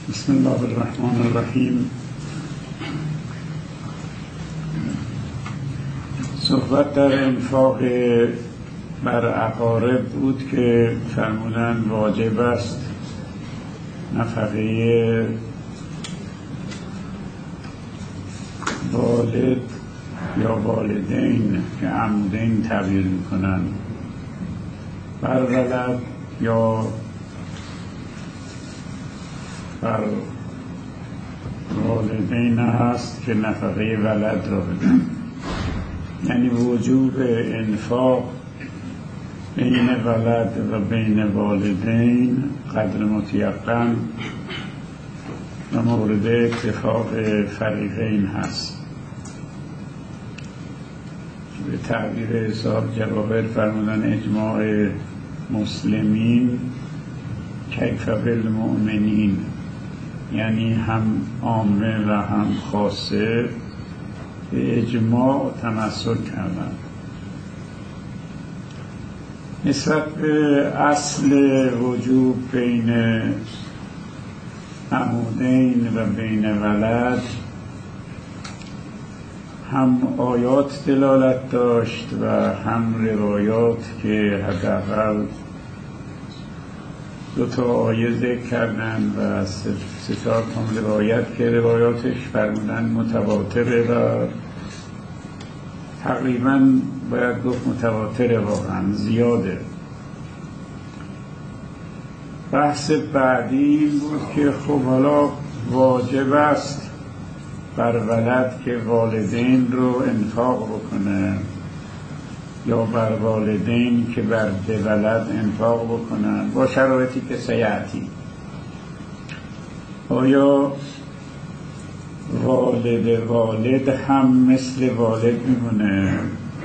بسم الله الرحمن الرحیم. صحبت در انفاق بر اقارب بود که فرمودن واجب است نفقه والد یا والدین که عمودین تعبیر میکنن بر ولد یا بر والدین هست که نفقه ولد را بدن، یعنی وجوب انفاق بین ولد و بین والدین قدر متیقن و مورد اتفاق فریقین هست. به تعبیر حساب جواهر فرمودن اجماع مسلمین کیف بالمؤمنین، یعنی هم عامه و هم خاصه به اجماع تمسک کردن. نسبت به اصل وجوب بین عمودین و بین ولد هم آیات دلالت داشت و هم روایات که حداقل دو تا آیه ذکر کردن و سه چهار تا روایت که روایاتش فرمودن متواتره و تقریبا باید گفت متواتره، واقعا زیاده. بحث بعدی این بود که خب حالا واجب است بر ولد که والدین رو انفاق بکنه یا بر والدین که بر ولد انفاق بکنن با شرایطی که سیعتی. آیا والد هم مثل والد میمونه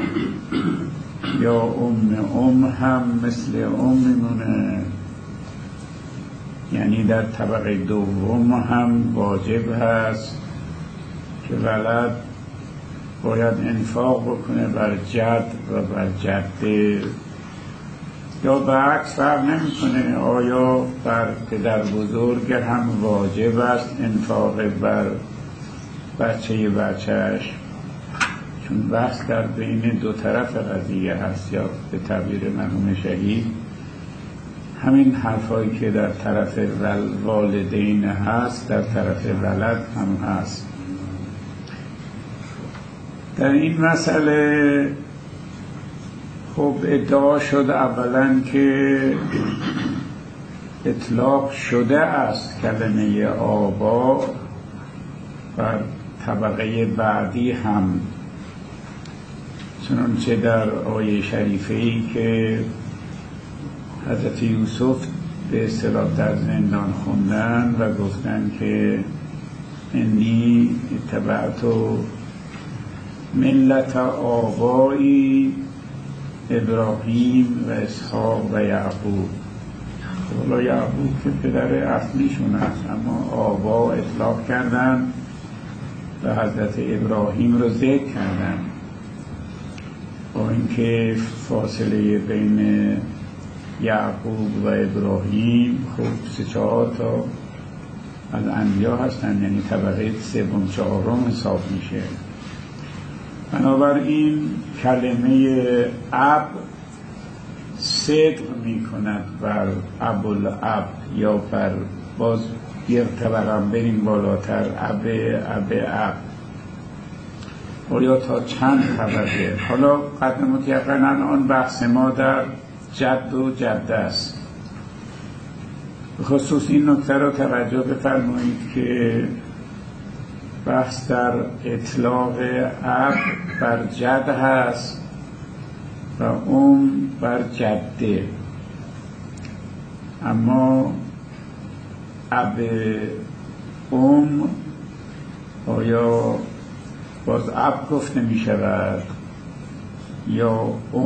یا ام هم مثل ام میمونه؟ یعنی در طبقه دوم هم واجب هست که ولد باید انفاق بکنه بر جد و بر جده، یا برعکس فرق نمیکنه؟ آیا بر پدر بزرگ هم واجب است انفاق بر بچهش؟ چون بحث در بین دو طرف قضیه هست، یا به تعبیر مرحوم شهید همین حرفایی که در طرف والدین هست در طرف ولد هم هست. در این مسئله خب ادعا شد اولا که اطلاق شده است کلمه آبا بر طبقه بعدی هم، چنانچه در آیه شریفه‌ای که حضرت یوسف به اصطلاح در زندان خوندن و گفتن که انی اتبعت ملت آبایی ابراهیم و اسحاق و یعقوب. حالا یعقوب که پدر اصلیشون هست، اما آبا اطلاق کردن و حضرت ابراهیم رو ذکر کردن، با اینکه فاصله بین یعقوب و ابراهیم خب سه چهار تا از انبیا هستن، یعنی طبقه سوم چهارم حساب میشه. بنابراین کلمه اب صدق می کند بر ابوالاب، یا بر باز یک طبقه بریم بالاتر اب یا تا چند طبقه. حالا قدر متیقنا آن بحث ما در جد و جده است. به خصوص این نکته را توجه بفرمایید که بحث در اطلاق اب بر جد هست و بر جده، اما اب آیا باز اب گفته می شود یا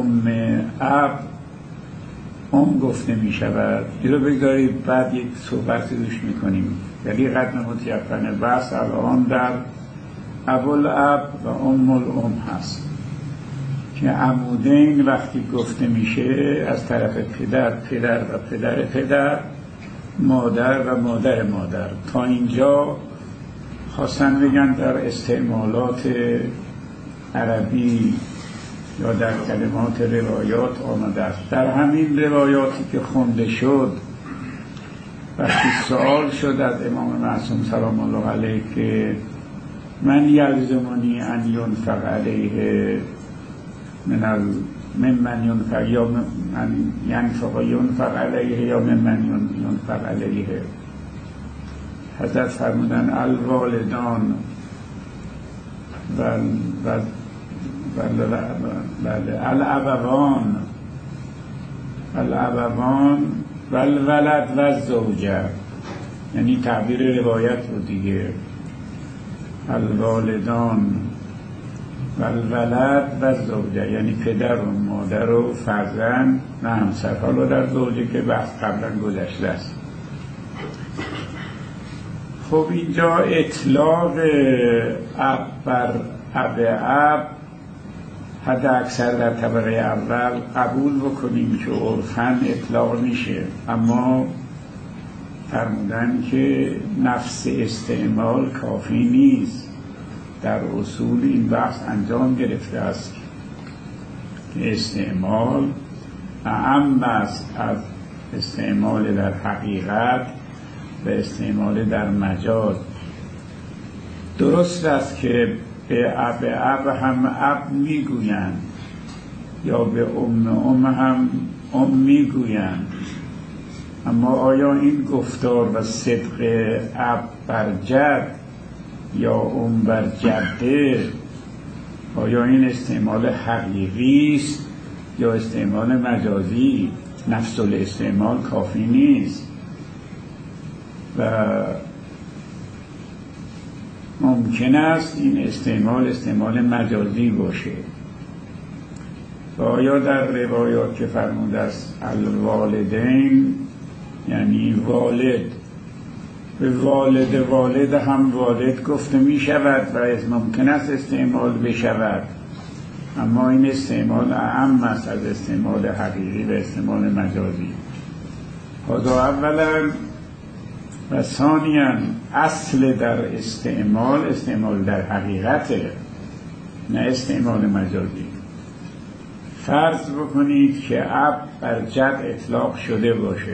اب گفته می شود؟ این رو بگذارید بعد یک صحبت روش می کنیم. ولی قدر متیقنه بحث الان در ابوالاب و الام هست که عمودین وقتی گفته میشه از طرف پدر و پدر مادر و مادر مادر. تا اینجا خواستن بگن در استعمالات عربی یا در کلمات روایات آمده است. در همین روایاتی که خونده شد وقتی سوال شد از امام معصوم سلام الله علیه که من یلزمنی ان ینفق علیه ممن ینفق یا من ینفق علیه یا ممن ینفق علیه، حضرت فرمودن الوالدان الابوان و الولد و الزوجه، یعنی تعبیر روایت رو دیگه، الوالدان و الولد و الزوجه، یعنی پدر و مادر و فرزند و همسر. حالا در زوجه که بحث قبلا گذشته است. خب اینجا اطلاق اب بر اب حد اکثر در طبقه اول قبول بکنیم که عرفاً اطلاق میشه، اما فرمودن که نفس استعمال کافی نیست. در اصول این بحث انجام گرفته است که استعمال اعم است از استعمال در حقیقت و استعمال در مجاز. درست است که به اب هم اب میگویند یا به ام هم ام میگویند، اما آیا این گفتار و صدق اب بر جد یا ام بر جده، آیا این استعمال حقیقی است یا استعمال مجازی؟ نفس الاستعمال کافی نیست و ممکن است این استعمال مجازی باشه. و آیا در روایات که فرموده است الوالدین یعنی والد، به والد هم والد گفته می شود و ممکن است استعمال بشود، اما این استعمال اعم است از استعمال حقیقی و استعمال مجازی. هذا اولا. و ثانیاً اصل در استعمال در حقیقته، نه استعمال مجازی. فرض بکنید که اب بر جد اطلاق شده باشه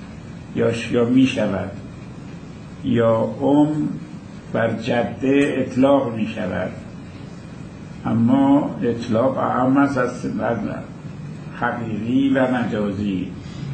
یا می شود، یا بر جده اطلاق می شود، اما اطلاق اعم است از حقیقی و مجازی.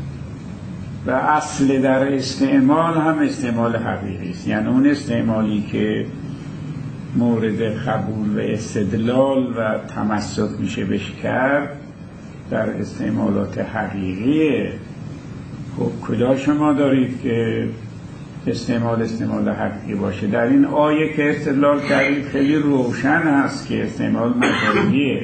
و اصل در استعمال هم استعمال حقیقی است، یعنی اون استعمالی که مورد قبول و استدلال و تمسک میشه بهش کرد در استعمالات حقیقیه. خب کجا شما دارید که استعمال حقیقی باشه؟ در این آیه که استدلال کردید خیلی روشن هست که استعمال مجازیه.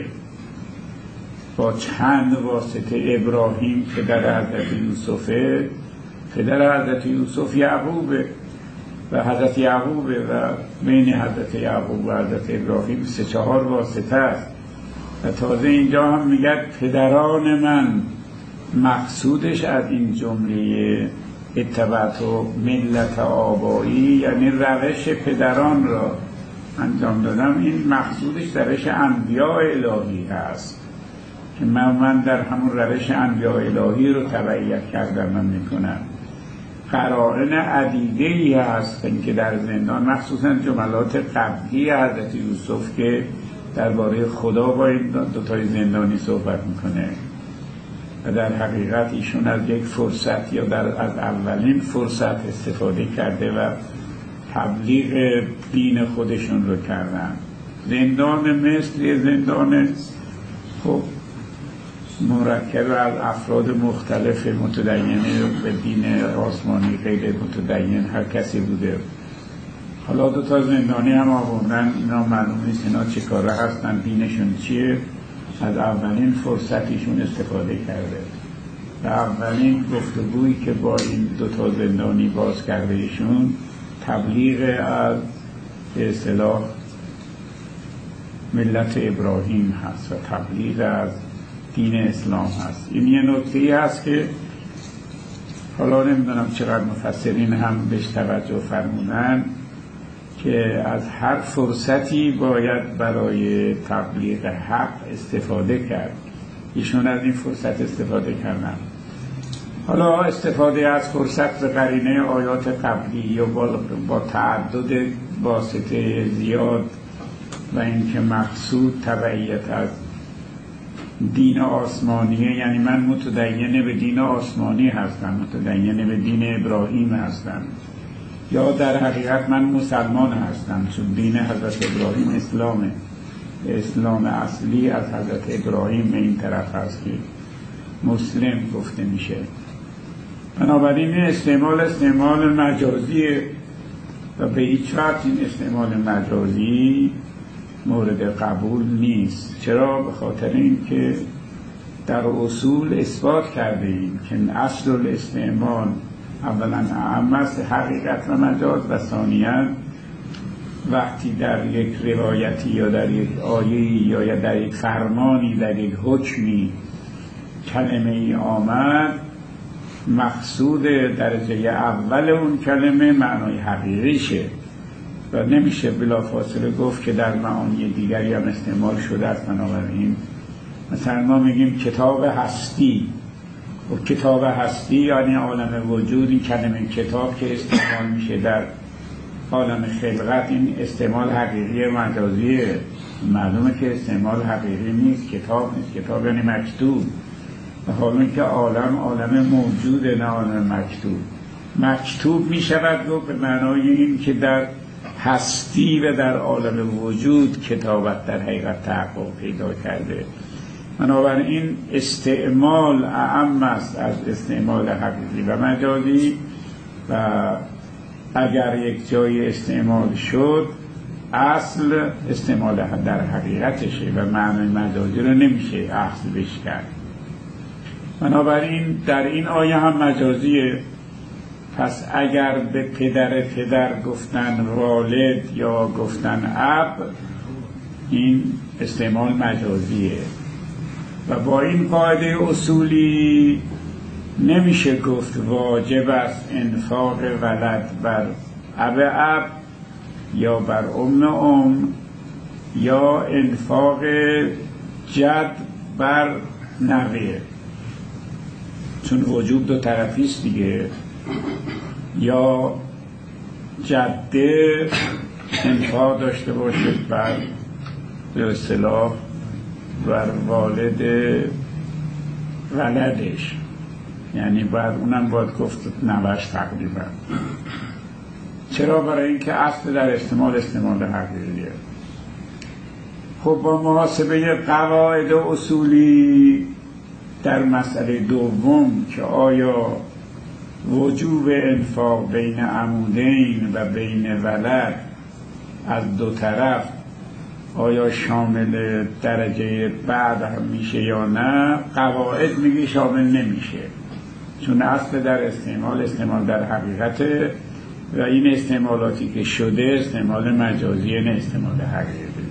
با چند واسطه ابراهیم پدر حضرت یوسفه، پدر حضرت یوسف یعقوبه و حضرت یعقوبه و بین حضرت یعقوب و حضرت ابراهیم 3-4 واسطه است. و تازه اینجا هم میگه پدران من. مقصودش از این جمله اتبعت ملت آبایی یعنی روش پدران را انجام دادم. این مقصودش روش انبیاء الهی هست که من در همون روش انبیاء الهی رو تبعیت کردم من میکنم. قرائن عدیده‌ای هست که در زندان، مخصوصا جملات قبلی حضرت یوسف که درباره خدا با این دوتای زندانی صحبت میکنه و در حقیقت ایشون از یک فرصت یا از اولین فرصت استفاده کرده و تبلیغ دین خودشون رو کردن. زندان مصر زندان خب مرکب از افراد مختلف متدین به دین آسمانی غیر متدین هر کسی بوده. حالا 2 زندانی هم آوردن، اینا معلوم نیست اینا چه کاره هستن، دینشون چیه. از اولین فرصتیشون استفاده کرده و اولین گفتگویی که با این 2 زندانی باز کرده ایشون تبلیغ از به اصطلاح ملت ابراهیم هست و تبلیغ از دین اسلام هست. این یه نکته‌ای هست که حالا نمیدونم چقدر مفسرین هم بهش توجه فرمودن که از هر فرصتی باید برای تبلیغ حق استفاده کرد. ایشون از این فرصت استفاده کردن. حالا استفاده از فرصت به قرینه آیات قبلی یا با تعدد واسطه زیاد و اینکه مقصود تبعیت از دین آسمانیه، یعنی من متدین به دین آسمانی هستم، متدین به دین ابراهیم هستم، یا در حقیقت من مسلمان هستم چون دین حضرت ابراهیم اسلامه، اسلام اصلی از حضرت ابراهیم به این طرف هست که مسلم گفته میشه. بنابراین استعمال مجازیه و به هیچ وقت این استعمال مجازی مورد قبول نیست. چرا؟ به خاطر اینکه در اصول اثبات کرده ایم که اصل الاستعمال اولا اعم است، حقیقت و مجاز، و ثانیاً وقتی در یک روایتی یا در یک آیه‌ای یا در یک فرمانی در یک حکمی کلمه ای آمد، مقصود درجه اول اون کلمه معنای حقیقیشه و نمیشه بلافاصله گفت که در معانی دیگری هم استعمال شده است. بنابراین مثلا ما میگیم کتاب هستی، و کتاب هستی یعنی عالم وجود. این کلمه کتاب که استعمال میشه در عالم خلقت، این استعمال حقیقی مجازیه. معلومه که استعمال حقیقی نیست، کتاب نیست. کتاب یعنی مکتوب، و حالا که عالم موجوده نه عالم مکتوب. مکتوب می شود گفت به معنای این که در هستی و در عالم وجود کتابت در حقیقت تحقق پیدا کرده. بنابراین استعمال اعم است از استعمال حقیقی و مجازی، و اگر یک جای استعمال شد اصل استعمال در حقیقتشه و معنی مجازی رو نمیشه اصل بش کرد. بنابراین در این آیه هم مجازیه. پس اگر به پدر گفتن والد یا گفتن اب، این استعمال مجازیه و با این قاعده اصولی نمیشه گفت واجب است انفاق ولد بر اب یا بر ام یا انفاق جد بر نوه، چون وجوب دو طرفی است دیگه. یا جده انفاق داشته باشد بر به اصطلاح بر والد ولدش، یعنی بعد اونم باید گفت نوش تقریبا. چرا؟ برای اینکه اصل در استعمال حقیقیه. خب با محاسبه قواعد و اصولی در مسئله دوم که آیا وجوب انفاق بین عمودین و بین ولد از دو طرف آیا شامل درجه بعد هم میشه یا نه، قواعد میگه شامل نمیشه، چون اصل در استعمال در حقیقته و این استعمالاتی که شده استعمال مجازیه نه استعمال حقیقی.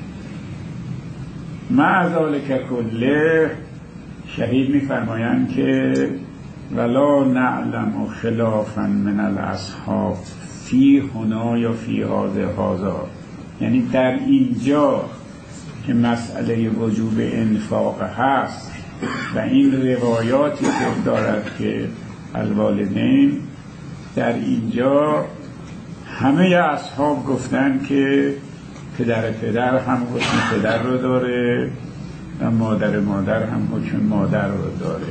مع ذالک کله شهید میفرمایند که ولا نعلم خلافا من الاصحاب فی هنا یا فی هذا، یعنی در اینجا که مسئله وجوب انفاق هست و این روایاتی که دارد که الوالدین، در اینجا همه اصحاب گفتن که پدر هم حکم پدر رو داره و مادر هم حکم مادر رو داره.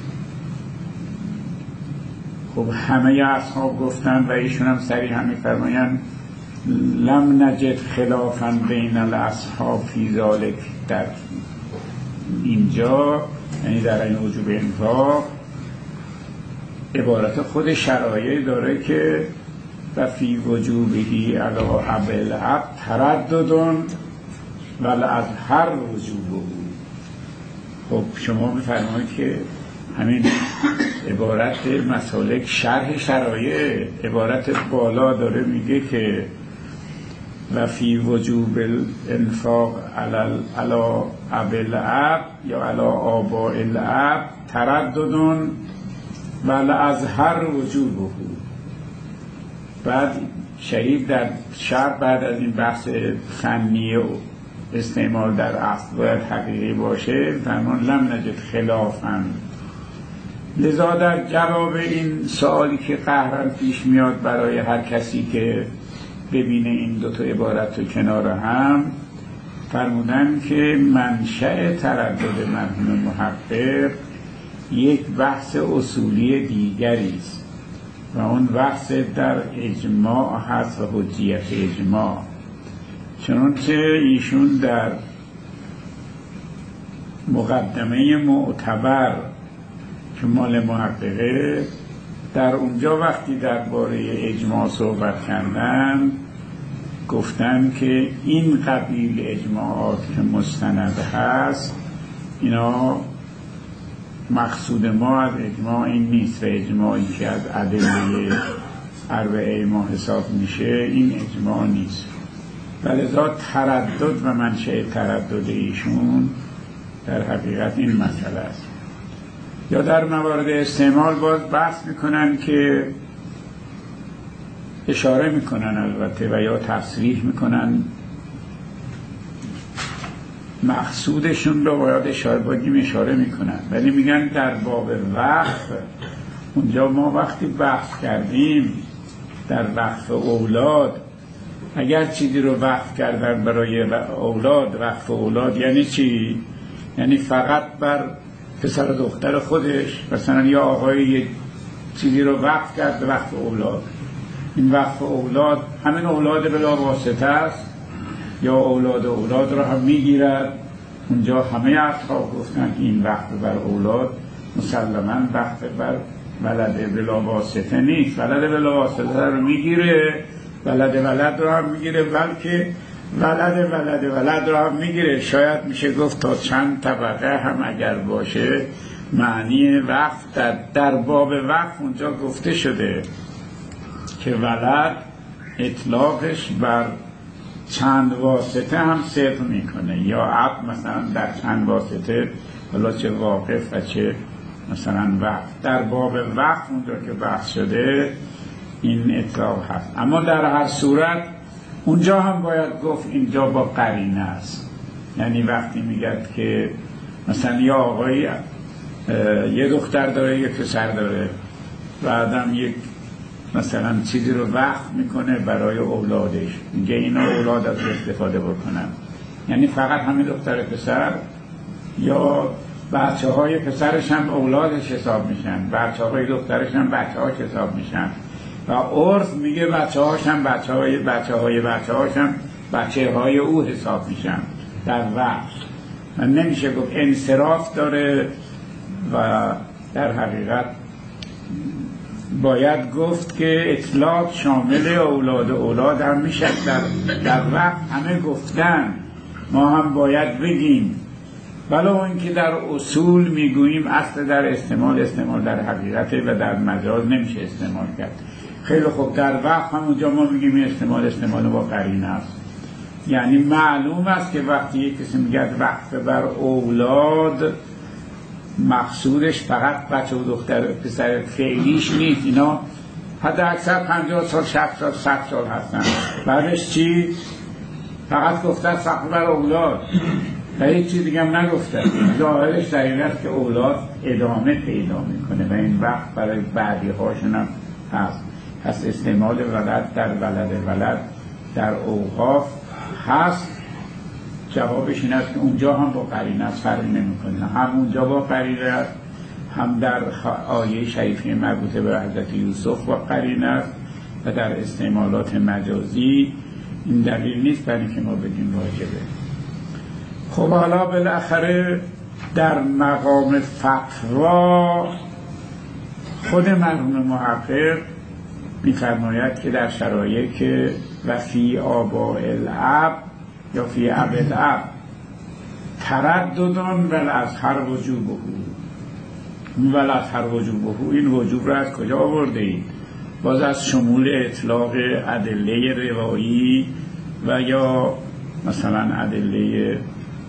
خب همه اصحاب گفتن و ایشون هم صریحا می‌فرمایند لم نجد خلافا بین الاصحاب فی ذالک، در اینجا یعنی در این وجوب انفاق عبارت خود شرایع داره که و فی وجوبهی علی ابل اب ترددون ولی از هر وجوب. خب شما می‌فرمایید که همین عبارت مسالک شرح شرایع، عبارت بالا داره میگه که و فی وجوب الانفاق علی ابل اب یا علی آباء الاب ترددون ول از هر وجوبه. بعد شریف در شرط بعد از این بحث فنی و استعمال در اصل باید حقیقی باشه، فرمان لم نجد خلافا. لذا در جواب این سوالی که قهرن پیش میاد برای هر کسی که ببینه این دوتا عبارت رو کنار هم، فرمودن که منشأ تردد مرحوم محقق یک بحث اصولی دیگری است و اون بحث در اجماع هست و حجیت اجماع. چنانچه ایشون در مقدمه معتبر که مال محققه در اونجا وقتی درباره اجماع صحبت کردن گفتن که این قبیل اجماعات که مستند هست اینا مقصود ما از اجماع این نیست و اجماعی که از ادله اربعه ما حساب میشه این اجماع نیست. ولذا تردد و منشأ تردد ایشون در حقیقت این مسئله است. یا در موارد استعمال باز بحث میکنن که اشاره میکنن البته و یا تصریح میکنن مقصودشون رو باید اشاره میکنن، ولی میگن در باب وقف اونجا ما وقتی بحث کردیم در وقف اولاد اگر چیزی رو وقف کردن برای اولاد، وقف اولاد یعنی چی؟ یعنی فقط بر پسر و دختر خودش، مثلا یا آقای یه چیزی رو وقف کرد به وقف اولاد، این وقف اولاد همین اولاد بلا واسطه است یا اولاد رو هم میگیرد. اونجا همه اصحاب گفتن که این وقف بر اولاد مسلماً وقف بر ولد بلا واسطه نیست، ولد بلا واسطه رو میگیره، ولد رو هم میگیره، بلکه ولد رو هم میگیره. شاید میشه گفت تا چند طبقه هم اگر باشه معنی وقف در باب وقف اونجا گفته شده که ولد اطلاقش بر چند واسطه هم صدق میکنه، یا عبد مثلا در چند واسطه، حالا چه واقف و چه مثلا وقف. در باب وقف اونجا که بحث شده این اطلاق هست، اما در هر صورت اونجا هم باید گفت اینجا با قرینه است. یعنی وقتی میگد که مثلا یا آقایی یه دختر داره یه پسر داره و آدم یک مثلا چیزی رو وقف میکنه برای اولادش، میگه اینا اولاد از استفاده بکنن، یعنی فقط همین دختر پسر یا بچه های پسرش هم اولادش حساب میشن، بچه های دخترش هم بچه هاش حساب میشن و عرف میگه بچه هاش هم بچه های او حساب میشن در وقت. من نمیشه گفت انصراف داره و در حقیقت باید گفت که اطلاق شامل اولاد هم میشه. در وقت همه گفتن، ما هم باید بگیم، ولو اینکه در اصول میگوییم اصل در استعمال در حقیقته و در مجاز نمیشه استعمال کرد. خیلی خوب، در وقت همونجا ما میگیم استعمال با قرینه است. یعنی معلوم است که وقتی یک کسی میگه وقف بر اولاد مقصودش فقط بچه و دختر پسر فعلیش نیست، اینا حتی اکثر 50 سال 60 سال 100 سال هستن. بعدش چی؟ فقط گفتن وقف بر اولاد و هیچ چیز دیگه هم نگفتن. ظاهرش در این است که اولاد ادامه پیدا میکنه و این وقت برای بعدی هاشون هم هست استعمال ولد در ولد در اوقاف هست. جوابش این است که اونجا هم با قرینه است، فرق نمیکنه، هم اونجا با قرینه است، هم در آیه شریفه مربوطه به حضرت یوسف با قرینه است و در استعمالات مجازی این دلیل نیست برای که ما بگیم واجبه. خب حالا بالاخره در مقام فتوا خود مرحوم محقق می‌فرماید که در شرایط که و فی آباء الاب یا فی اب الاب ترددان والازهر وجوبه. والازهر وجوبه، این وجوب را از کجا آورده اید؟ باز از شمول اطلاق ادله روایی و یا مثلا ادله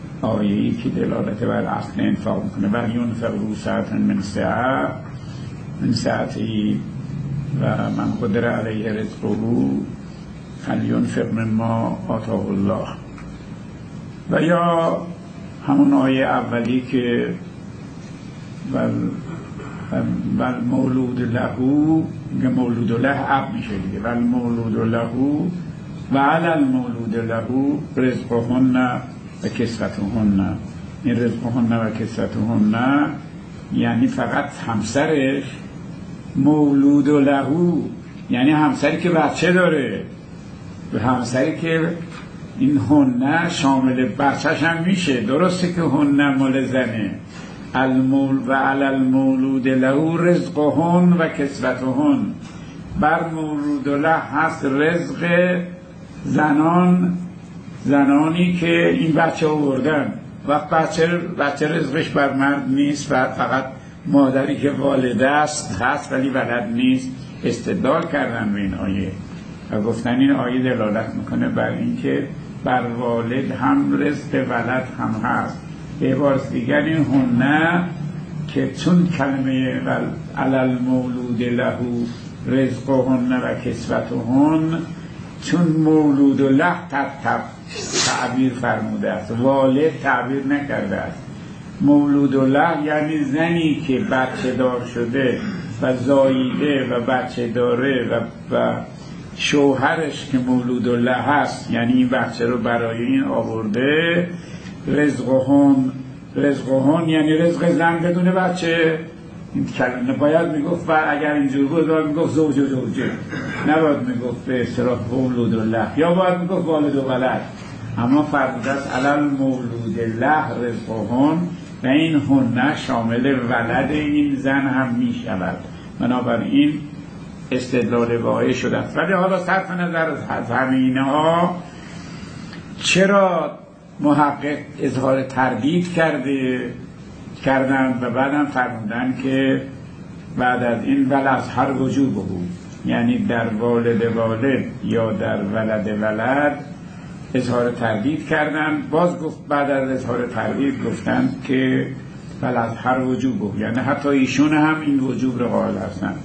آیه‌ای که دلالت بر اصل انفاق میکنه. ولی ینفق ذو سعة من سعته من ساعتی و من قدر علیه رزقه فلینفق مما آتاه الله. و یا همون آیه اولی که ول مولود له، میگه مولود له اب میشه دیگه، ول مولود له و علی المولود له رزقهن و کسوتهن. این رزقهن و کسوتهن یعنی فقط همسرش، مولود له یعنی همسری که بچه داره، و همسری که این هنه شامل بچهش هم میشه. درسته که هنه مال زنه، و علی المولود له رزقهن و کسوتهن، بر مولود له هست رزق زنانی که این بچه آوردن. وقت بچه رزقش بر مرد نیست، فقط مادری که والده است هست ولی ولد نیست. استدلال کردن به این آیه و گفتن این آیه دلالت میکنه بر اینکه بر والد هم رزق ولد هم هست. به عبارت دیگر این هنه که چون کلمه علی المولود له رزقهن و کسوتهن، چون مولود له تعبیر فرموده است، والد تعبیر نکرده است. مولود له یعنی زنی که بچه دار شده و زاییده و بچه داره و شوهرش که مولود له هست، یعنی این بچه رو برای این آورده. رزقهن یعنی رزق زن بدون بچه. این کلمه باید میگفت اگر اینجور بود باید میگفت زوج و زوجه، نباید میگفت به اصطلاح مولود له، یا باید میگفت والد و ولد. اما فرموده است علی المولود له رزقهن و این هنه شامل ولد این زن هم میشود. بنابراین استدلال واقعی شده. ولی حالا صرف نظر از همینه ها، چرا محقق اظهار تردید کردن و بعدم فرمودن که بعد از این ول از هر وجوب بود، یعنی در والد یا در ولد اظهار تردید کردن. باز گفت بعد از اظهار تردید گفتن که ول از هر وجوب بود، یعنی حتی ایشون هم این وجوب رو قائل هستن.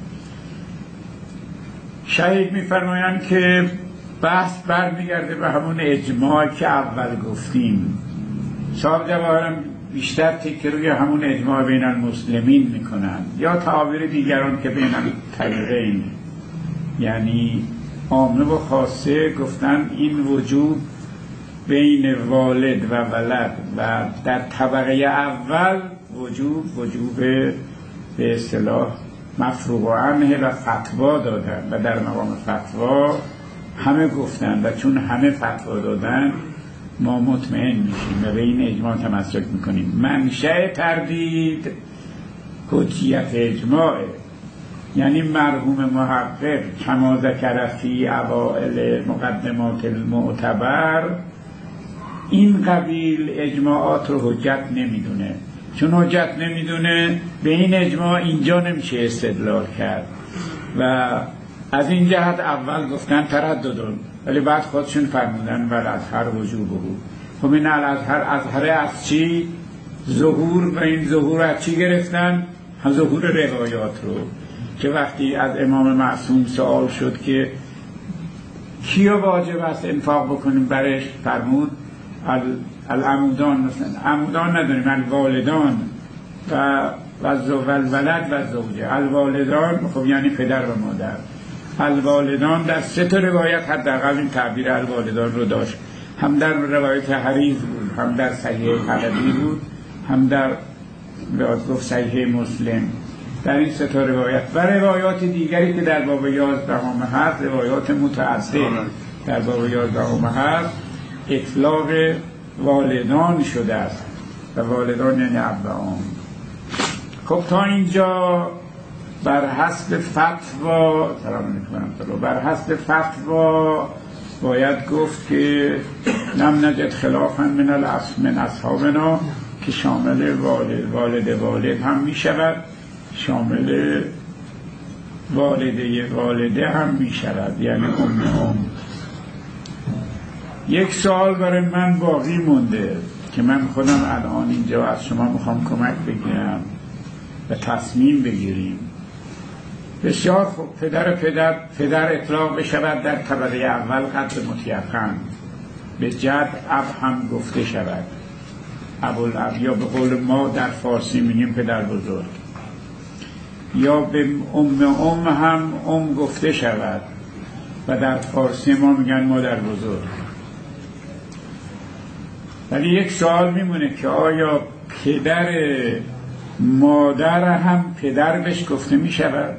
شهید می‌فرمایند که بحث برمیگرده به همون اجماع که اول گفتیم. صاحب جواهرم بیشتر تکیه روی همون اجماع بین المسلمین میکنن، یا تعابیر دیگران که بین الطریقین، یعنی عامه و خاصه گفتن این وجوب بین والد و ولد و در طبقه اول وجوب به اصطلاح مفروغ عنه و فتوا دادن و در مقام فتوا همه گفتن و چون همه فتوا دادن ما مطمئن میشیم و به این اجماع تمسک میکنیم. منشأ تردید حجیت اجماعه، یعنی مرحوم محقق کما ذکر فی اوائل مقدمات المعتبر این قبیل اجماعات رو حجت نمیدونه. چون حجت نمیدونه به این اجماع اینجا نمیشه استدلال کرد و از این جهت اول گفتن ترددون، ولی بعد خودشون فرمودن ول از هر وجوب بود. خب این الازهر از چی ظهور، و این ظهور از چی گرفتن؟ ظهور روایات رو، که وقتی از امام معصوم سوال شد که کیا واجب است انفاق بکنیم برش، فرمود العمودان، مثلا عمودان نداریم، الوالدان و الولد و زوجه. الوالدان خب یعنی پدر و مادر. الوالدان در 3 تا روایت حداقل این تعبیر الوالدان رو داشت، هم در روایت حریز بود، هم در صحیح حلبی بود، هم در گفت صحیح مسلم. در این 3 تا روایت و روایات دیگری که در باب 11 هست، روایات متعدد در باب 11 هست، اطلاق والدان شده است و والدان یعنی ابوان. خب تا اینجا بر حسب فتوا باید گفت که لم نجد خلافا من اصحابنا، که شامل والد هم می شود، شامل والده هم می شود، یعنی ام. یک سوال برای من باقی مونده که من خودم الان اینجا از شما میخوام کمک بگیرم و تصمیم بگیریم. بسیار خوب. پدر اطلاق بشود در طبقه اول قدر مطلقاً، به جد اب هم گفته شود، ابوالاب، یا به قول ما در فارسی میگیم پدر بزرگ، یا به ام هم گفته شود و در فارسی ما میگن مادر بزرگ. ولی یک سوال میمونه که آیا پدر مادر هم پدر بهش گفته میشود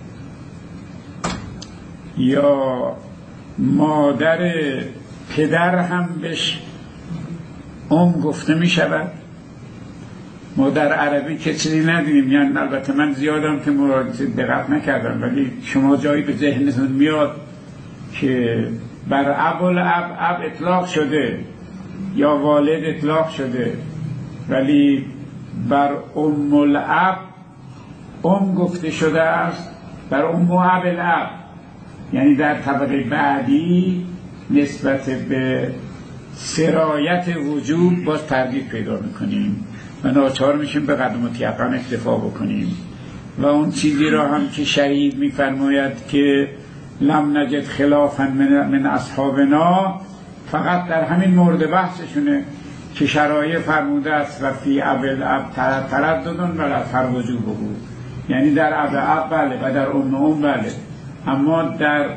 یا مادر پدر هم بهش گفته میشود؟ ما در عربی که چیزی ندیدیم، یعنی البته من زیادم که دقت نکردم، ولی شما جایی به ذهنتون میاد که بر اب اطلاق شده یا والد اطلاق شده، ولی بر الاب گفته شده است، بر الاب، یعنی در طبقه بعدی نسبت به سرایت وجوب باز تردید پیدا میکنیم و ناچار میشیم به قدر مطلقاً اکتفا بکنیم. و اون چیزی را هم که شهید میفرماید که لم نجد خلافا من اصحابنا، فقط در همین مورد بحثشونه که شرایع فرموده است و فی اب ترددون ولی هر وجوبه، یعنی در اب بله و در ام بله، اما در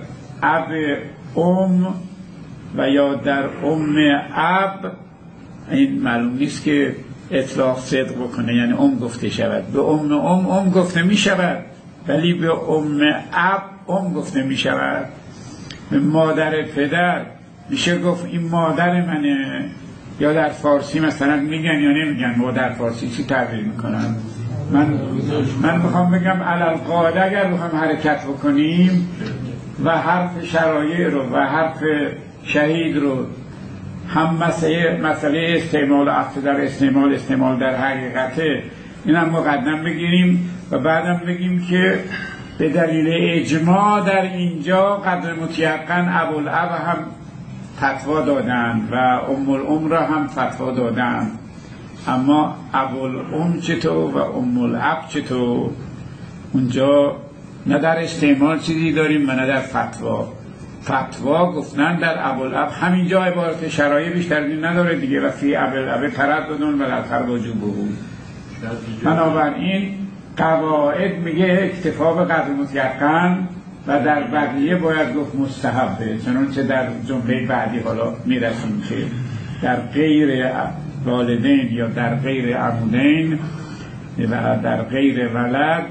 اب و یا در اب این معلوم نیست که اطلاق صدق بکنه، یعنی گفته شود. به ام گفته می شود، ولی به اب گفته می شود. به مادر پدر میشه گفت این مادر منه، یا در فارسی مثلا میگن یا نمیگن؟ ما در فارسی چی تعبیر میکنن؟ من میخوام بگم علالقاعده اگر بخوام حرکت بکنیم و حرف شرایع رو و حرف شهید رو هم مسئله استعمال عطف در استعمال در حقیقته، این هم مقدم بگیریم و بعدم بگیم که به دلیل اجماع در اینجا قدر مطلقاً ابوالاب هم فتوا دادن و ام را هم فتوا دادن، اما ابوالام چطور و ام چطور؟ اونجا نه در استعمال چیزی داریم و نه در فتوا گفتن در ابوالاب همینجا عبارت شرایع بیشتر نداره دیگه، و فی ابوالاب ترددون و لطر وجوبه. بنابراین قواعد میگه اکتفا به قدر مطلقاً و در بقیه باید گفت مستحبه، چنانچه در جمله بعدی حالا میرسیم که در غیر والدین یا در غیر عمودین و در غیر ولد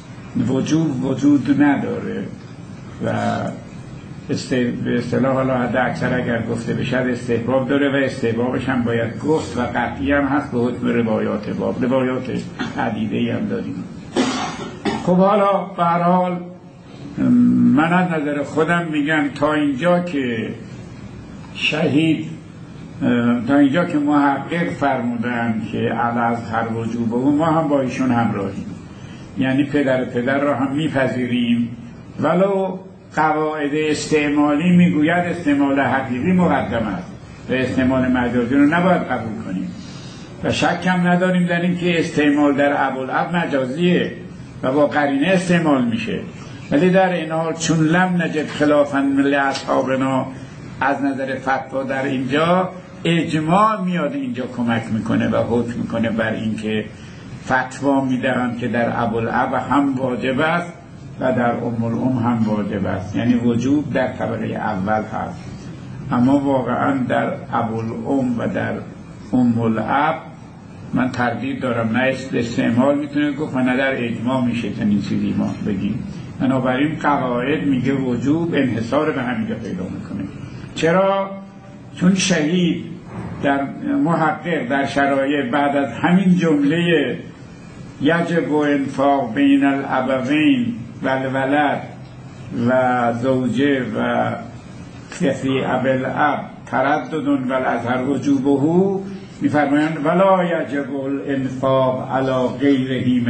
وجود نداره و به اصطلاح حالا حد اکثر اگر گفته بشد استحباب داره و استحبابش هم باید گفت و قطعی هم هست به حکم روایات باب، روایات عدیده‌ای هم داریم. خب حالا به هر حال من از نظر خودم میگم تا اینجا که شهید، تا اینجا که محقق فرمودن که علاوه هر وجوبه و ما هم با ایشون همراهیم، یعنی پدر را هم میپذیریم، ولو قواعد استعمالی میگوید استعمال حقیقی مقدم است و استعمال مجازی رو نباید قبول کنیم و شک هم نداریم در این که استعمال در ابوالاب مجازیه و با قرینه استعمال میشه، ولی در این حال چون لم نجد خلافا من اصحابنا از نظر فتوا در اینجا اجماع میاد اینجا کمک میکنه و حکم میکنه بر این که فتوا میدهند که در ابوالاب هم واجب است و در ام هم واجب است، یعنی وجوب در طبقه اول هست، اما واقعا در ابوالام و در ام من تردید دارم، نه استعمال میتونه گفت و نه در اجماع میشه چنین چیزی ما بگیم. بنابراین قواعد میگه وجوب انحصار به همینجا پیدا میکنه. چرا؟ چون شهید در محقق در شرایع بعد از همین جمله یجب و انفاق بین الابوین و الولد و زوجه و فی ابوالاب ترددون و الازهر وجوبه، میفرمایند ولا یجب الانفاق علی غیره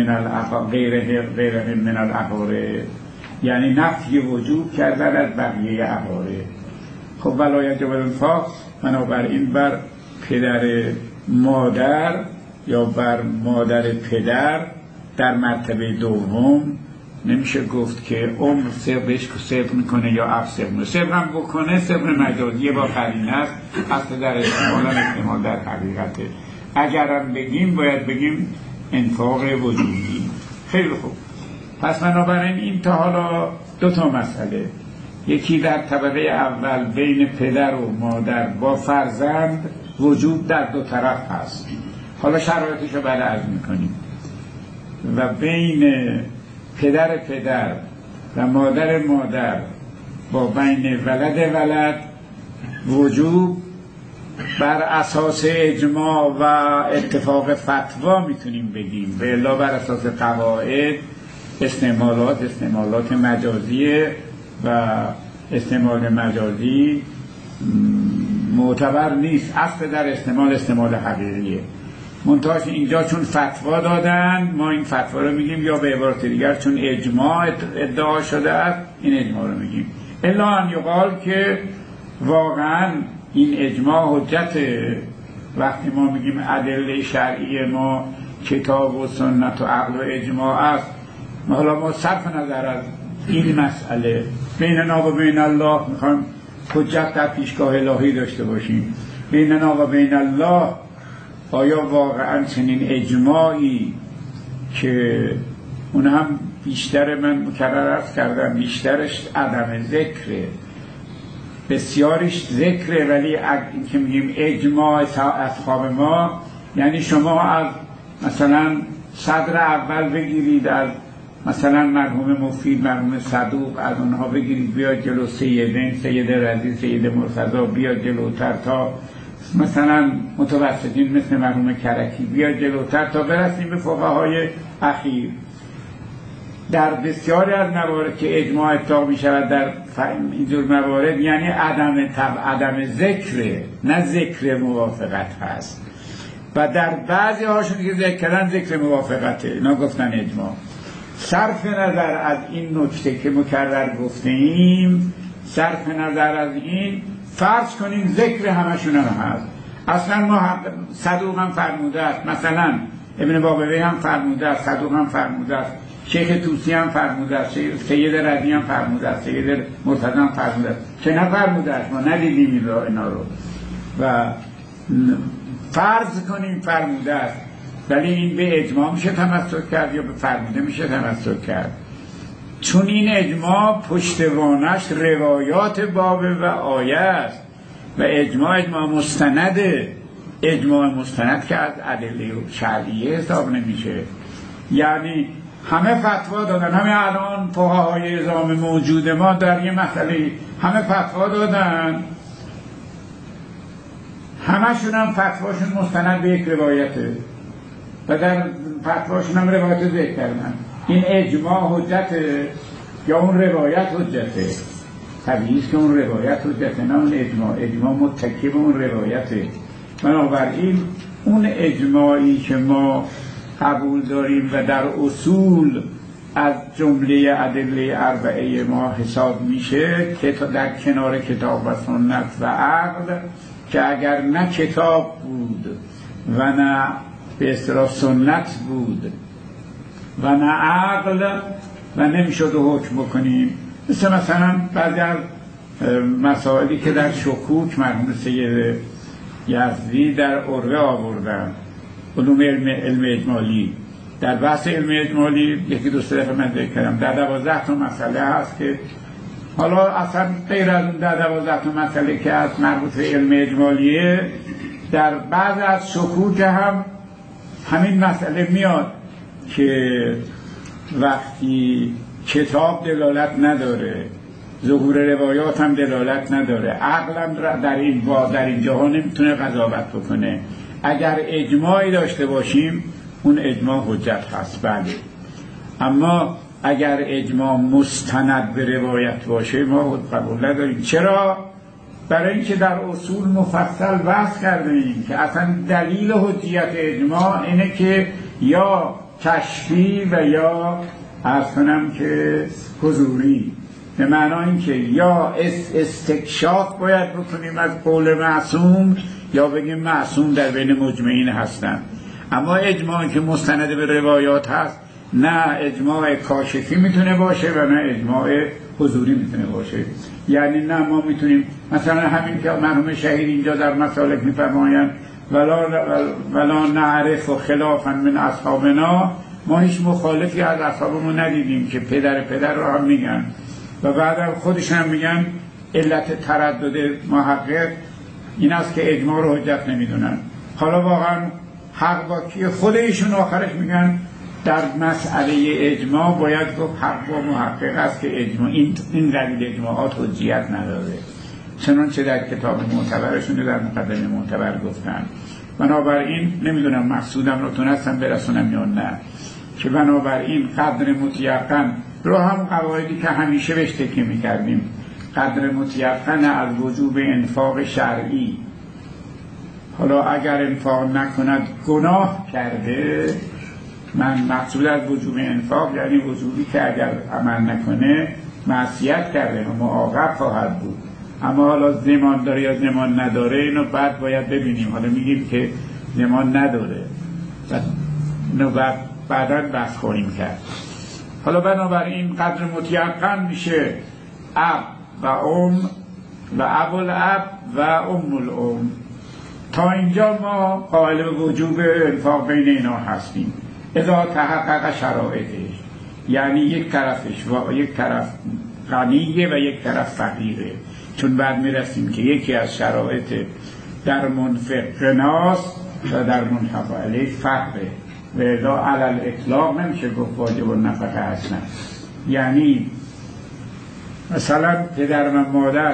من الاحاره، یعنی نفی وجوب کردن از بقیه احاره. خب ولا یجب الانفاق بنابراین بر پدر مادر یا بر مادر پدر در مرتبه دوم نمیشه گفت که عمر بهش صدق میکنه یا افسق میکنه. صدق هم بکنه صدق مجازیه با قرینه است، اصل در احتمال در حقیقته. اگرم بگیم باید بگیم انفاق وجودی. خیلی خوب. پس بنابراین این تا حالا دو تا مسئله، یکی در طبقه اول بین پدر و مادر با فرزند وجود در دو طرف هست، حالا شرایطش رو بعد عرض میکنیم، و بین پدر و مادر با بین ولد وجود بر اساس اجماع و اتفاق فتوا میتونیم بگیم، به الا بر اساس قواعد استعمالات مجازیه و استعمال مجازی معتبر نیست، اصل در استعمال حقیقیه. منتهاش اینجا چون فتوا دادن ما این فتوا رو میگیم، یا به عبارت دیگر چون اجماع ادعا شده است این اجماع رو میگیم. الا ان یقال که واقعا این اجماع حجت، وقتی ما میگیم ادله شرعی ما کتاب و سنت و عقل و اجماع است، حالا ما صرف نظر از این مسئله بیننا و بین الله میخوایم حجت در پیشگاه الهی داشته باشیم، بیننا و بین الله آیا واقعا چنین اجماعی که اون هم بیشتر من مکرر عرض کردم بیشترش عدم ذکره، بسیارش ذکره، ولی این که میگیم اجماع اصحاب ما یعنی شما از مثلا صدر اول بگیرید، از مثلا مرحوم مفید، مرحوم صدوق، از اونها بگیرید بیاد جلو سیدین، سید رضی، سید مرتضی، بیاد جلوتر تا مثلا متوسطین مثل مرحوم کرکی، بیاد جلوتر تا برسیم به فقهای اخیر. در بسیاری از موارد که اجماع اتفاق می شود در اینجور موارد یعنی عدم ذکر، نه ذکر موافقت هست، و در بعضی هاشون که ذکر کردن ذکر موافقته، اینا گفتن اجماع. صرف نظر از این نکته که مکرر گفتیم، صرف نظر از این فرض کنیم ذکر همشون هم هست. اصلا ما صدوق هم فرموده است، مثلا ابن بابوی هم فرموده است، صدوق هم فرموده است، شیخ طوسی هم فرموده است، سید رضی هم فرموده است، سید مرتضی هم فرموده است، که نفرموده است ما ندیدیم اینا رو و فرض کنیم فرموده است، ولی این به اجماع میشه تمسک کرد یا به فرموده میشه تمسک کرد؟ چون این اجماع پشتوانش روایات باب و آیه است و اجماع مستنده، اجماع مستند که از ادله شرعیه حساب نمیشه. یعنی همه فتوا دادن، همه الان فقهای نظام موجود ما در یه مسئله همه فتوا دادن، همشون هم فتواشون مستند به یک روایته و در فتواشون هم روایت ذکر کردن. این اجماع حجته یا اون روایت حجته؟ طبیعی است که اون روایت حجته، نه اون اجماع متکی به اون روایته. بنابراین اون اجماعی که ما قبول داریم و در اصول از جمله ادله اربعه ما حساب میشه که در کنار کتاب و سنت و عقل، که اگر نه کتاب بود و نه به اصطلاح سنت بود و نه عقل و نمیشد حکم بکنیم، مثلا بعضی از مسائلی که در شکوک مرحوم سید یزدی در عروه آوردن، علوم علم اجمالی، در بحث علم اجمالی یکی دو سه دفعه من ذکر کردم، در 12 تا مسئله هست که حالا اصلا غیر از اون در 12 تا مسئله که از مربوط به علم اجمالیه، در بعض از شکوک هم همین مسئله میاد که وقتی کتاب دلالت نداره، ظهور روایات هم دلالت نداره، عقل هم در این جهان نمیتونه قضاوت بکنه، اگر اجماعی داشته باشیم اون اجماع حجت هست، بله. اما اگر اجماع مستند به روایت باشه ما قبول نداریم. چرا؟ برای اینکه در اصول مفصل بحث کردیم که اصلا دلیل حجیت اجماع اینه که یا کشفی و یا عرض کنم که حضوری، به معنای اینکه یا استکشاف باید بکنیم از قول معصوم یا بگیم معصوم در بین مجمعین هستن. اما اجماعی که مستند به روایات هست نه اجماع کاشفی میتونه باشه و نه اجماع حضوری میتونه باشه. یعنی نه ما میتونیم مثلا همین که مرحوم شهید اینجا در مسالک میفرمایند ولا نعرف خلافا من اصحابنا، ما هیچ مخالفی از اصحابمون ندیدیم که پدر رو هم میگن و بعدم خودشون هم میگن علت تردد محقق این است که اجماع رو حجت نمیدونن. حالا واقعا حق با کیه؟ خود ایشون آخرش میگن در مسئله اجماع باید گفت حق با محقق است که اجماع این قبیل اجماعات حجیت نداره، چنانچه در کتاب معتبرشون در مقدمه معتبر گفتن. بنابراین نمیدونم مقصودم رو تونستم برسونم یا نه، که بنابراین قدر متیقن رو هم قواعدی که همیشه بهش تکیه میکردیم، قدر متیقن از وجوب انفاق شرعی. حالا اگر انفاق نکند گناه کرده، من مقصود از وجوب انفاق یعنی وجوبی که اگر عمل نکنه معصیت کرده و معاقب خواهد بود. اما حالا زمان داره یا زمان نداره اینو بعد باید ببینیم. حالا میگیم که زمان نداره و اینو بعداً بحث خواهیم کرد. حالا بنابراین قدر متیقن میشه اب و ام و ابوالاب و ام الام. تا اینجا ما قائل به وجوب انفاق بین اینا هستیم اذا تحقق شرایطش، یعنی یک طرف غنیه و یک طرف فقیره. چون بعد میرسیم که یکی از شرایط در منفق غناست و در منفق علیه فقره و اذا علی الاطلاق نمیشه گفت واجب النفقه اصلا. یعنی مثلا پدر و مادر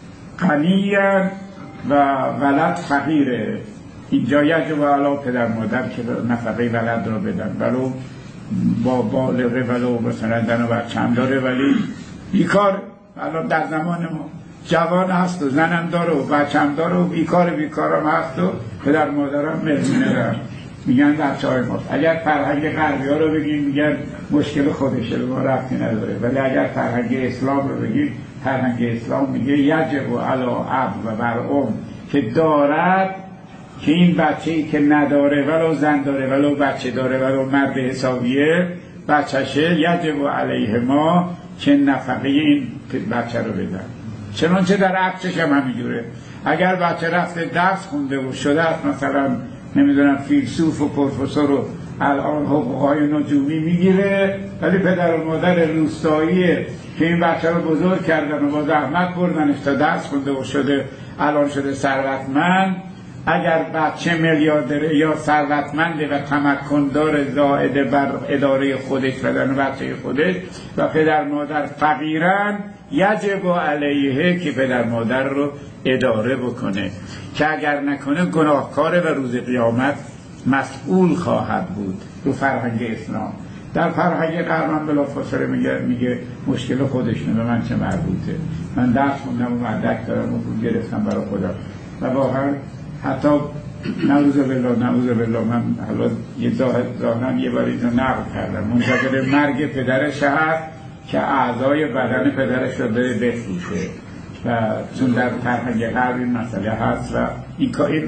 غنیه و ولد فقیره، اینجا یجب علی پدر مادر که نفقه ولد رو بدن، ولو با بالغه ولو مثلا زن و بچه هم داره ولی بیکار. الان در زمان ما جوان هست و زنم داره و بچه هم داره و بیکارم هست و پدر مادرم مهمونه دارم، میگن بچه های ما. اگر فرهنگ غربی ها رو بگیم میگن مشکل خودشه، ما ربطی نداره. ولی اگر فرهنگ اسلام رو بگیم، فرهنگ اسلام میگه یجب علی اب و بر ام که دارد، که این بچه‌ای که نداره ولو زن داره ولو بچه داره ولو مرد حسابیه بچه‌شه، یجب علیه ما که نفقه این بچه رو بدن. چنانچه در عکسش هم همینجوره. اگر بچه رفته درس خونده و شده است مثلا نمیدونم فیلسوف و پروفسور و الان حقوق‌های نجومی میگیره، ولی پدر و مادر روستاییه که این بچه رو بزرگ کردن و با زحمت بردنش تا درس خونده و شده الان شده ثروتمند، اگر بچه میلیاردره یا ثروتمنده و تمکن داره زائد بر اداره خودش و بچه خودش و پدر مادر فقیرن، یجب علیه که پدر مادر رو اداره بکنه، که اگر نکنه گناهکاره و روز قیامت مسئول خواهد بود. رو فرهنگ اسلام. در فرهنگ غرب بلافاصله میگه مشکل خودشونه، به من چه مربوطه، من درس خوندم و مدرک دارم و پول گرفتم برای خودم. و واقعا حتی نعوذ بالله من حالا ظاهرا یه بار اینو نقل کردم، منتظر مرگ پدرش هست که اعضای بدن پدرش رو بره بفروشه و چون در فرهنگ غرب این مسئله هست و این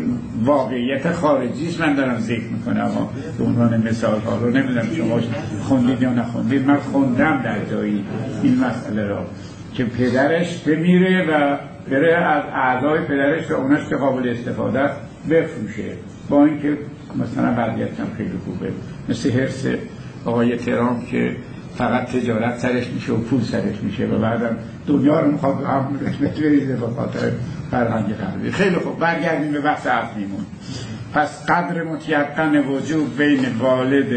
واقعیت خارجیش من دارم ذکر میکنم اما به عنوان مثال ها رو نمیدونم شما خوندید یا نخوندید. من خوندم در جایی این مسئله را که پدرش بمیره و بره از اعضای پدرش و اوناش که قابل استفاده است بفروشه، با اینکه مثلا وضعیت هم خیلی خوبه، مثل حرص آقای ترامپ که فقط تجارت سرش میشه و پول سرش میشه و بعدم دنیا رو میخواد هم بریزه به خاطر فرهنگ غربی. خیلی خوب، برگردیم به بحث اصلیمون. پس قدر متیقن وجوب بین والد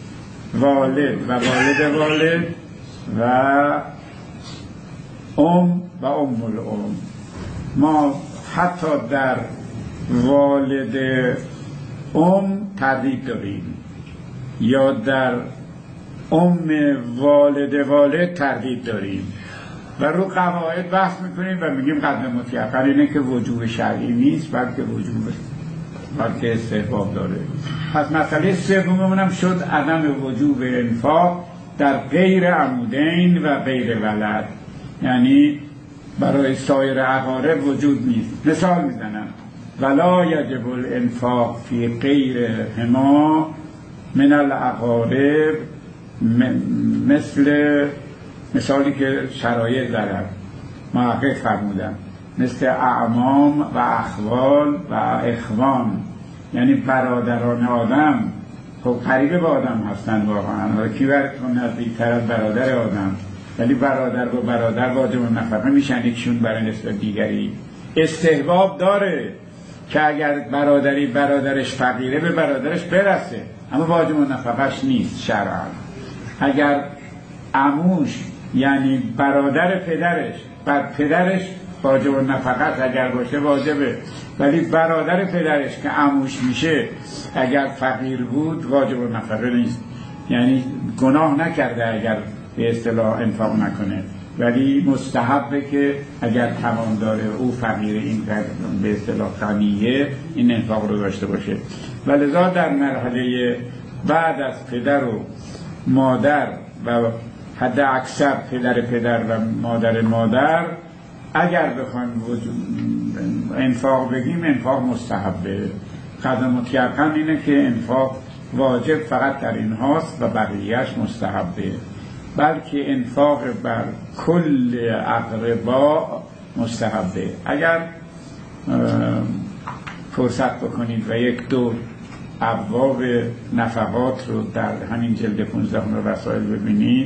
و والد و ام و ام الام. ما حتی در والد ام تردید داریم یا در ام والد تردید داریم و رو قواعد بحث میکنیم و میگیم قدر متیقن اینه که وجوب شرعی نیست بلکه استحباب داره. پس مسئله سوممون هم شد عدم وجوب انفاق در غیر عمودین و غیر ولد، یعنی برای سایر عقارب وجود نیست. مثال میزنم ولا یجب الانفاق فی غیر هما من العقارب مثل مثالی که شرایط دارد محقق فرمودن، مثل اعمام و اخوال و اخوان، یعنی برادران آدم خب قریب به آدم هستن واقعا، حالا کی براتون نزدیکتر از برادر آدم، ولی برادر با برادر واجب النفقه میشن یکشون برای نسبت دیگری. استحباب داره که اگر برادرش فقیره به برادرش برسه، اما واجب النفقهش نیست شرعا. اگر عموش یعنی برادر پدرش بر پدرش واجب النفقه اگر باشه واجبه، ولی برادر پدرش که عموش میشه اگر فقیر بود واجب النفقه نیست، یعنی گناه نکرده اگر به اصطلاح انفاق نکنه، ولی مستحبه که اگر توان داره او فقیر این به اصطلاح غنیه این انفاق رو داشته باشه. ولذا در مرحله بعد از پدر و مادر و حد اکثر پدر و مادر اگر بخوایم انفاق بگیم انفاق مستحبه. قدر متیقن اینه که انفاق واجب فقط در این هاست و بقیهش مستحبه، بلکه انفاق بر کل اقربا مستحبه. اگر فرصت بکنید و یک دور ابواب نفقات رو در همین جلد 15 رسائل ببینید،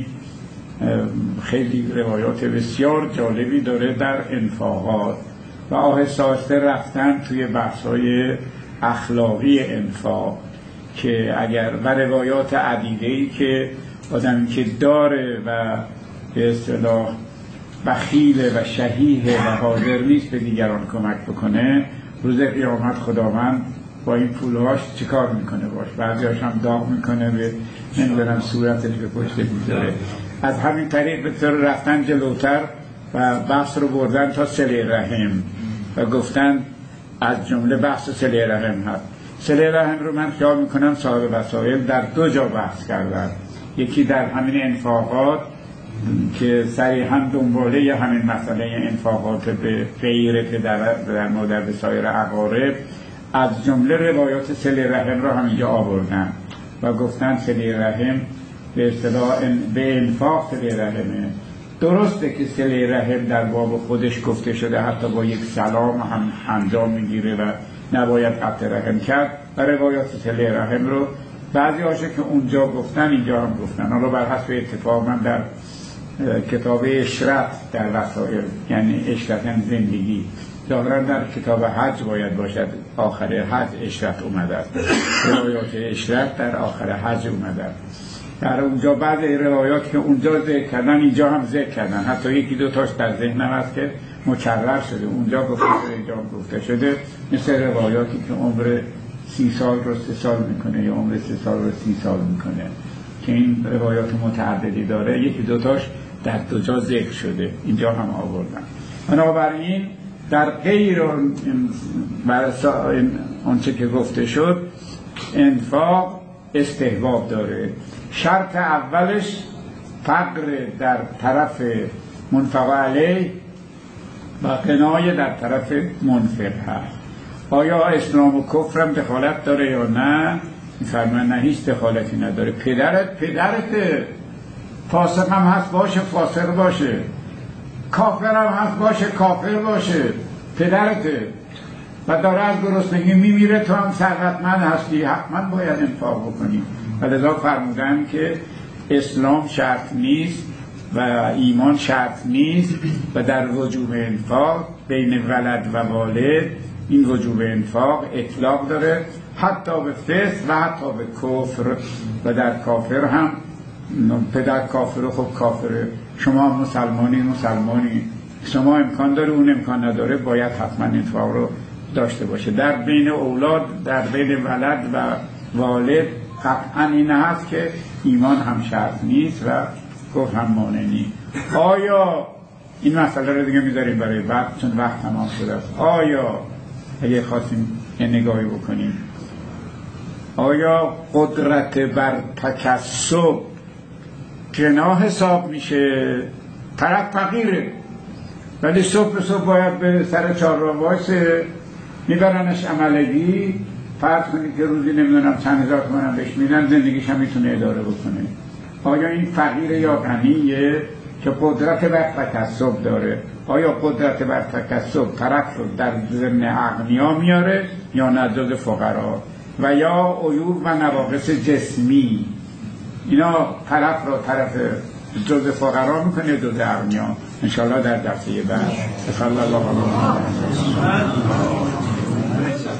خیلی روایات بسیار جالبی داره در انفاقات و آهسته آهسته رفتن توی بحث‌های اخلاقی انفاق که اگر و روایات عدیده‌ای که آدمی که داره و به اصطلاح بخیل و شحیح و حاضر نیست به دیگران کمک بکنه، روز قیامت خداوند با این پولهاش چیکار میکنه باش؟ بعضی‌هاش هم داغ میکنه به نمیدونم صورتش به پشت میذاره. از همین طریق به طور رفتن جلوتر و بحث رو بردن تا صله رحم و گفتن از جمله بحث صله رحم هست. صله رحم رو من خیال میکنم صاحب وسائل در 2 جا بحث کردن، یکی در همین انفاقات که صریحاً دنباله همین مسئله انفاقات به غیر پدر مادر به سایر اقارب، از جمله روایات صله رحم رو همینجا آوردن و گفتن صله رحم به اصطلاح به انفاق صله رحمه. درسته که صله رحم در باب خودش گفته شده حتی با یک سلام هم انجام میگیره و نباید قطع رحم کرد، و روایات صله رحم رو بعضی هاشه که اونجا گفتن اینجا هم گفتن. حالا بر حسب اتفاق من در کتاب اشرت در وسائل، یعنی اشرت زندگی، ظاهرا در کتاب حج باید باشد، آخر حج اشرت اومده است، روایات اشرت در آخر حج اومده است. در اونجا بعد روایات که اونجا ذکر کردن اینجا هم ذکر کردن، حتی یکی دو تاش در ذهنم هست که مکرر شده، اونجا گفته شده اینجا گفته شده، مثل روایاتی که عمر 30 سال رو 3 سال میکنه یا عمر 3 سال رو 30 سال میکنه، که این روایات متعددی داره، یکی دو تاش در 2 جا ذکر شده، اینجا هم آوردن. بنابراین در غیر آنچه که گفته شد انفاق استحباب داره. شرط اولش فقر در طرف منفق علیه و قنایه در طرف منفق هست. آیا اسلام و کفر هم دخالت داره یا نه؟ می‌فرمایند نه، هیچ دخالتی نداره. پدرت فاسق هم هست باشه فاسق باشه، کافر هم هست باشه کافر باشه، پدرته و داره از گرسنگی میمیره، تو هم ثروتمند هستی، حتما باید انفاق بکنی. و لذا فرمودن که اسلام شرط نیست و ایمان شرط نیست و در وجوب انفاق بین ولد و والد این وجوب انفاق اطلاق داره، حتی به فسق و حتی به کفر. و در کافر هم پدر کافر، خب کافره، شما مسلمانی، شما امکان داره اون امکان نداره، باید حتما انفاق رو داشته باشه. در بین اولاد، در بین ولد و والد قطعا این هست که ایمان هم شرط نیست و کفر هم مانع نیست. آیا این مسئله رو دیگه میذاریم برای بعد چون وقت تمام شده است. آیا اگه خواستیم یه نگاهی بکنیم، آیا قدرت بر تکسب جناح حساب میشه؟ طرف فقیره ولی صبح باید به سر چهارراه وایسه، میبرنش عملگی، فرض کنید که روزی نمیدونم چند هزار تومان هم بهش میدن، زندگیش هم میتونه اداره بکنه. آیا این فقیر یا غنیه که قدرت بر تکسب داره؟ آیا قدرت بر تکسب طرف رو در ضمن اغنیا میاره یا نه جز فقرا؟ و یا عیوب و نواقص جسمی اینا طرف رو طرف جز فقرا میکنه جز اغنیا؟ انشاءالله در درسیه بعد. صلی الله علیه و سلم.